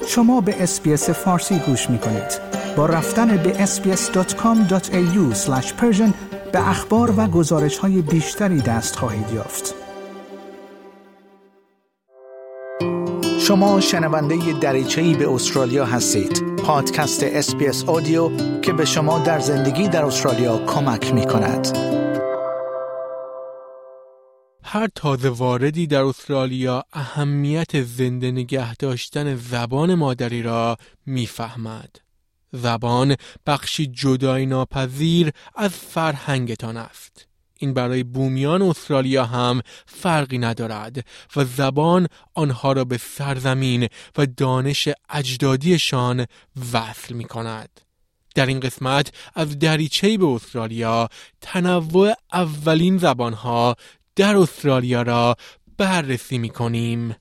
شما به اس‌بی‌اس فارسی گوش می‌کنید. با رفتن به sbs.com.au/persian به اخبار و گزارش‌های بیشتری دست خواهید یافت. شما شنونده دریچه‌ای به استرالیا هستید. پادکست اس‌بی‌اس آدیو که به شما در زندگی در استرالیا کمک می‌کند. هر تازه واردی در استرالیا اهمیت زنده نگه داشتن زبان مادری را می‌فهمد. زبان بخشی جدایی ناپذیر از فرهنگتان است. این برای بومیان استرالیا هم فرقی ندارد و زبان آنها را به سرزمین و دانش اجدادیشان وصل می کند. در این قسمت از دریچه‌ای به استرالیا تنوع اولین زبانها در استرالیا را بررسی می کنیم.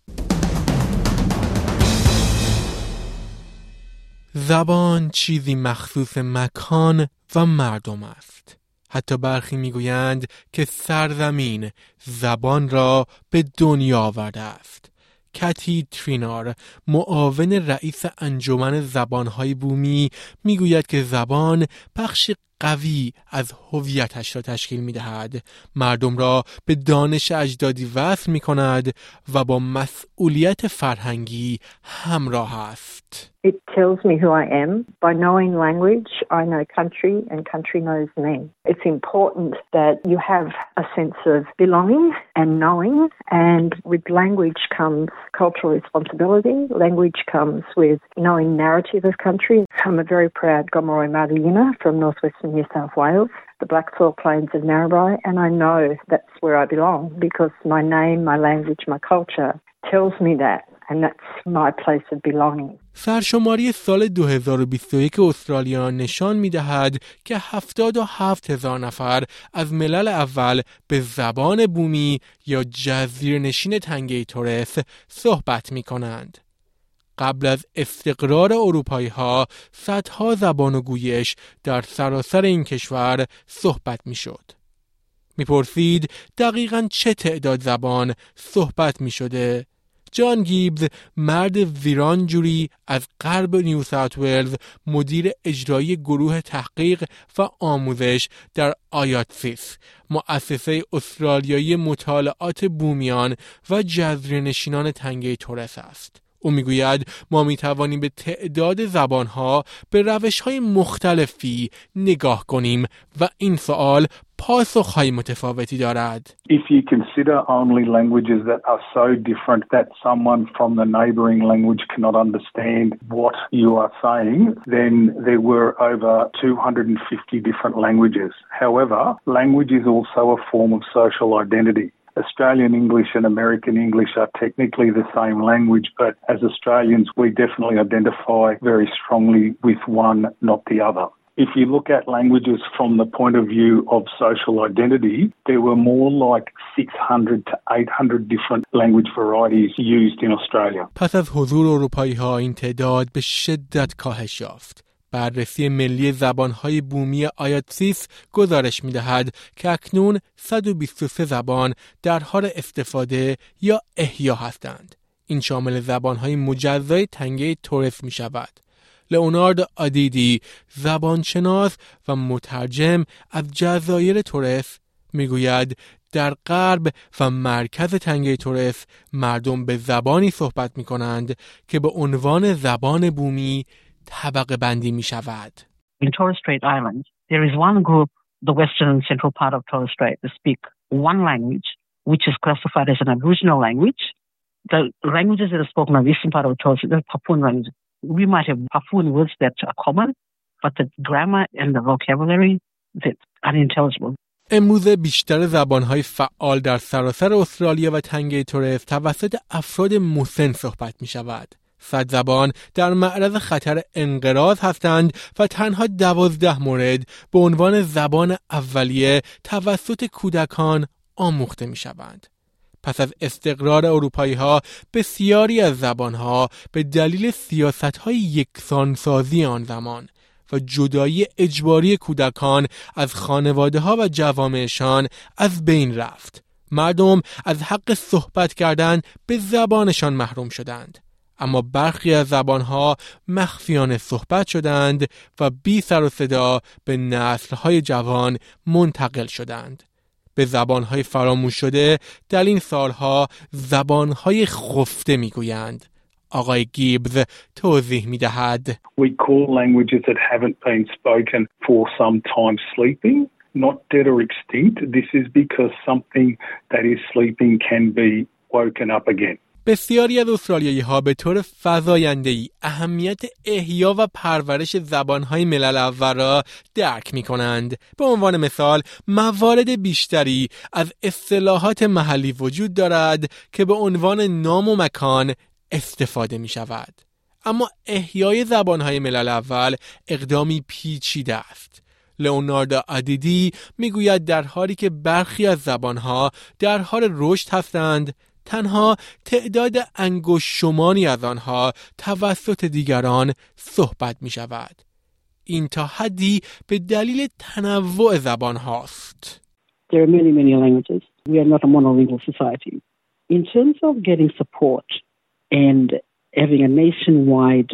زبان چیزی مخصوص مکان و مردم است. حتی برخی میگویند که سرزمین زبان را به دنیا آورده است. کتی ترینار، معاون رئیس انجمن زبانهای بومی، میگوید که زبان بخش قوی از هویتش را تشکیل می‌دهد، مردم را به دانش اجدادی وصل می‌کند و با مسئولیت فرهنگی همراه است. It tells me who I am. By knowing language, I know country and country knows me. It's important that you have a sense of belonging and knowing, and with language comes cultural responsibility. Language comes with knowing narrative of country. I'm a very proud Gomeroi Maruyina from northwestern New South Wales, the Black Soil Plains of Narrabri, and I know that's where I belong because my name, my language, my culture tells me that. And that's my place of belonging. سرشماری سال 2021 استرالیا نشان می‌دهد که 77,000 نفر از ملل اول به زبان بومی یا جزیره‌نشین تنگه تورس صحبت می‌کنند. قبل از استقرار اروپایی‌ها صدها زبان و گویش در سراسر این کشور صحبت می‌شد. می‌پرسید دقیقاً چه تعداد زبان صحبت می‌شده؟ جان گیبز، مرد ویرانجوری از غرب نیو ساوت ولز، مدیر اجرایی گروه تحقیق و آموزش در آیاتسیس، مؤسسه استرالیایی مطالعات بومیان و جزیره‌نشینان تنگه تورس است. او میگوید ما میتوانیم به تعداد زبانها به روش‌های مختلفی نگاه کنیم و این سوال پاسخ‌های متفاوتی دارد. If you consider only languages that are so different that someone from the neighbouring language cannot understand what you are saying, then there were over 250 different languages. However, language is also a form of social identity. Australian English and American English are technically the same language, but as Australians, we definitely identify very strongly with one, not the other. If you look at languages from the point of view of social identity, there were more like 600 to 800 different language varieties used in Australia. پس از حضور اروپایی‌ها این تعداد به شدت کاهش یافت. بررسی ملی زبانهای بومی آیاتسیس گزارش می‌دهد که اکنون 123 زبان در حال استفاده یا احیا هستند. این شامل زبانهای مجزای تنگه تورس می‌شود. لئونارد آدیدی، زبانشناس و مترجم از جزایر تورس، میگوید در غرب و مرکز تنگه تورس مردم به زبانی صحبت می‌کنند که به عنوان زبان بومی طبقه بندی می شود. In Torres Strait Islands, there is one group, the western and central part of Torres Strait, that speak one language, which is classified as an Aboriginal language. The languages that are spoken on the eastern part of Torres Strait are Papuan languages. We might have Papuan words that are common, but the grammar and the vocabulary, that's unintelligible. امروز بیشتر زبانهای فعال در سراسر استرالیا و تنگه تورس توسط افراد مسن صحبت می شود. 100 زبان در معرض خطر انقراض هستند و تنها 12 مورد به عنوان زبان اولیه توسط کودکان آموخته می شوند. پس از استقرار اروپایی‌ها بسیاری از زبانها به دلیل سیاست‌های یکسانسازی آن زمان و جدایی اجباری کودکان از خانواده‌ها و جوامعشان از بین رفت. مردم از حق صحبت کردن به زبانشان محروم شدند. اما برخی از زبانها مخفیانه صحبت شدند و بی سر و صدا به نسل‌های جوان منتقل شدند. به زبانهای فراموش شده در این سالها زبانهای خفته میگویند. آقای گیبز توضیح میدهد. We call languages that haven't been spoken for some time sleeping, not dead or extinct. This is because something that is sleeping can be woken up again. بسیاری از استرالیایی‌ها به طور فزاینده‌ای اهمیت احیا و پرورش زبان‌های ملل اول را درک می‌کنند. به عنوان مثال، موارد بیشتری از اصطلاحات محلی وجود دارد که به عنوان نام و مکان استفاده می‌شود. اما احیای زبان‌های ملل اول اقدامی پیچیده است. لئوناردو آدیدی می‌گوید در حالی که برخی از زبان‌ها در حال رشد هستند، تنها تعداد انگشت شماری از آنها توسط دیگران صحبت می شود. این تا حدی به دلیل تنوع زبان هاست. There are many languages. We are not a monolingual society. In terms of getting support and having a nationwide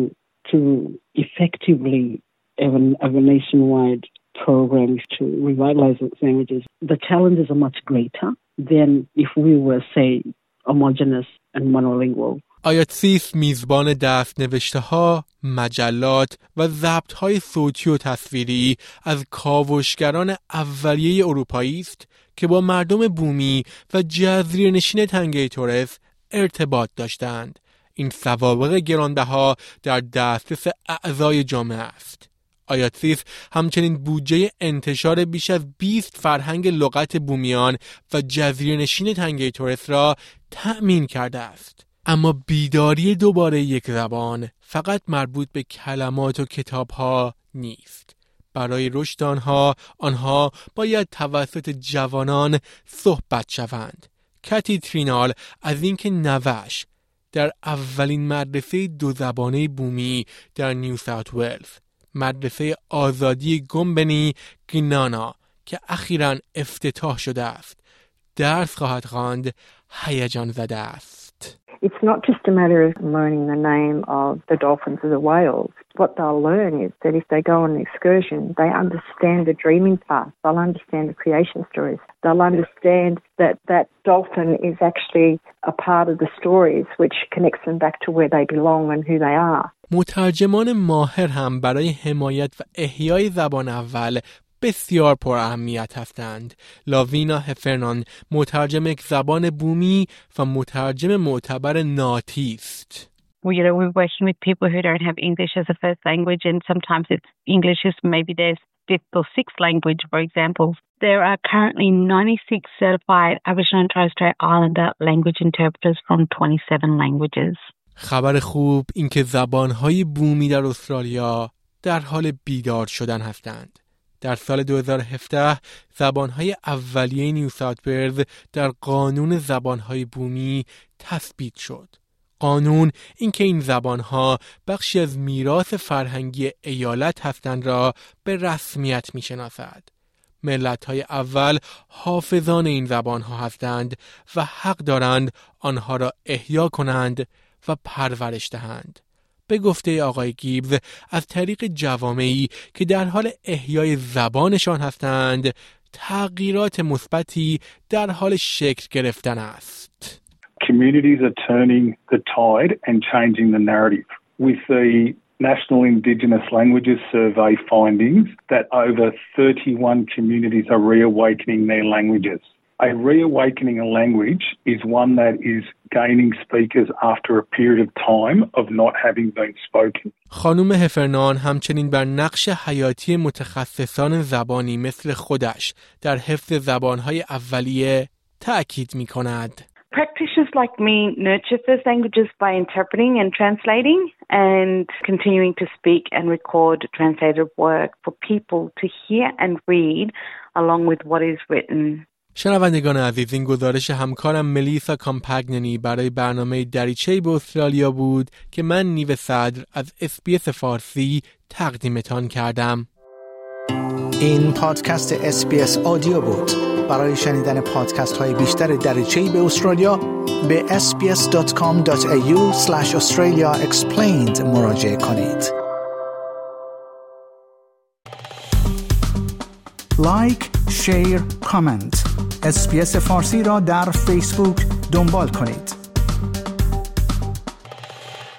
to effectively have a nationwide program to revitalize those languages, the challenges are much greater than if we were, say, homogeneous and monolingual. آیاتسیس میزبان دست نوشته ها، مجلات و ضبط های صوتی و تصویری از کاوشگران اولیه اروپایی است که با مردم بومی و جزیره‌نشین تنگه تورس ارتباط داشتند. این سوابق گرانبها در دسترس اعضای جامعه است. آیاتسیس همچنین بودجه انتشار بیش از 20 فرهنگ لغت بومیان و جزیره‌نشین تنگه تورس را تأمین کرده است. اما بیداری دوباره یک زبان فقط مربوط به کلمات و کتاب‌ها نیست. برای رشد آنها باید توسط جوانان صحبت شوند. کتی ترینال از اینکه نوش در اولین مدرسه دو زبانه بومی در نیو ساوت ولز، مدرسه آزادی گمبنی گنانا که اخیراً افتتاح شده است، درس خواهد خواند، هیجان زده است. It's not just a matter of learning the name of the dolphins or the whales. What they'll learn is that if they go on an excursion, they understand the dreaming path. They'll understand the creation stories. They'll understand that that dolphin is actually a part of the stories which connects them back to where they belong and who they are. مترجمان ماهر هم برای حمایت و احیای زبان اول بسیار پر اهمیت هستند. لاوینا هفرنان مترجم یک زبان بومی و مترجم معتبر ناتی است. We're working with people who don't have English as a first language, and sometimes it's English is maybe their fifth or sixth language, for example. There are currently 96 certified Aboriginal and Torres Strait Islander language interpreters from 27 languages. خبر خوب این که زبانهای بومی در استرالیا در حال بیدار شدن هستند. در سال 2017 زبانهای اولیه نیو ساوت ولز در قانون زبانهای بومی تثبیت شد. قانون اینکه این زبانها بخشی از میراث فرهنگی ایالت هستند را به رسمیت میشناسد. ملت‌های اول حافظان این زبانها هستند و حق دارند آنها را احیا کنند و پرورش دهند. به گفته آقای گیبز، از طریق جوامعی که در حال احیای زبانشان هستند، تغییرات مثبتی در حال شکل گرفتن است. Communities are turning the tide and changing the narrative. With the National Indigenous Languages Survey findings that over 31 communities are reawakening their languages. A reawakening a language is one that is gaining speakers after a period of time of not having been spoken. خانم هفرنان همچنین بر نقش حیاتی متخصصان زبانی مثل خودش در حفظ زبانهای اولیه تأکید می کند. Practitioners like me nurture first languages by interpreting and translating and continuing to speak and record translated work for people to hear and read along with what is written. شنوندگان عزیز، این گزارش همکارم ملیسا کامپگننی برای برنامه دریچه‌ای به استرالیا بود که من نیو صدر از SBS فارسی تقدیمتان کردم. این پادکست SBS آدیو بود. برای شنیدن پادکست های بیشتر دریچه‌ای به استرالیا به sbs.com.au/Australia Explained مراجعه کنید. لایک، شیر، کامنت. SBS فارسی را در فیسبوک دنبال کنید.